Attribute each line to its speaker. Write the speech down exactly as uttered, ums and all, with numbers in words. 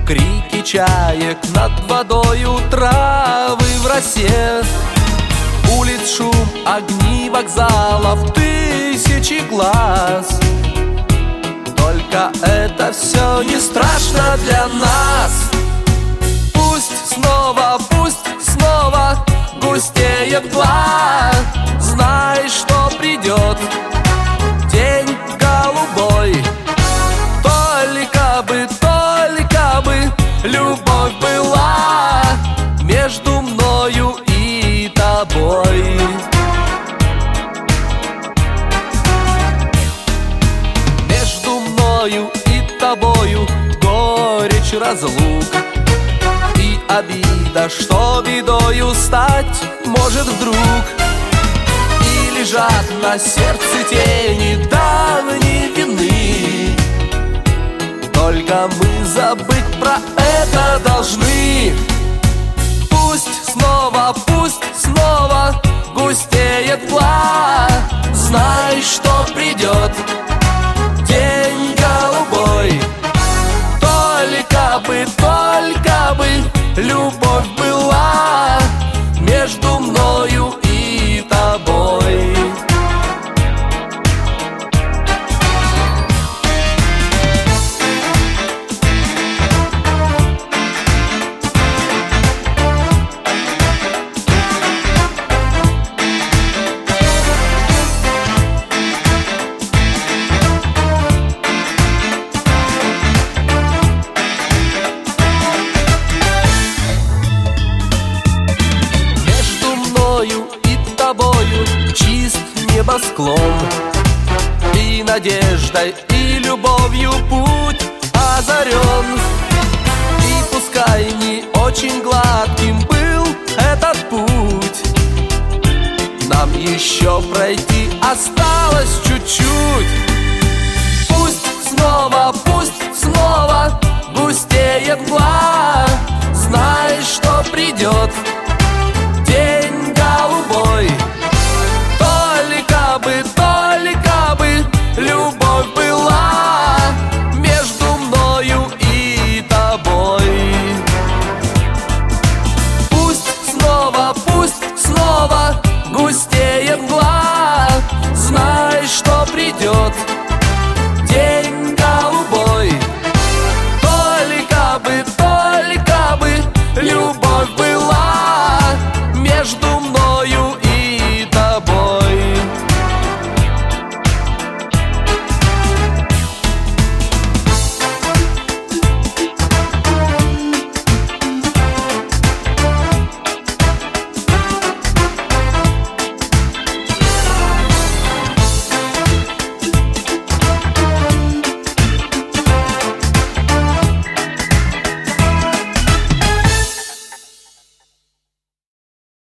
Speaker 1: крики чаек над водою, травы в росе, улиц шум, огни вокзалов, тысячи глаз. Только это все не страшно для нас. Пусть снова, пусть снова густеет мгла. Знай, что придет день голубой. Только бы, только бы любовь была между мною и тобой. Между мною и тобою горечь разлук и обида, что бедою стать может вдруг. И лежат на сердце тени давней вины. Только мы забыть про это должны. Пусть снова, пусть снова густеет мгла. Знай, что придет день голубой. Только бы, только бы любовь была между мною и тобой. Чист небосклон, и надеждой, и любовью путь озарен. И пускай не очень гладким был этот путь, нам еще пройти осталось чуть-чуть. Пусть снова, пусть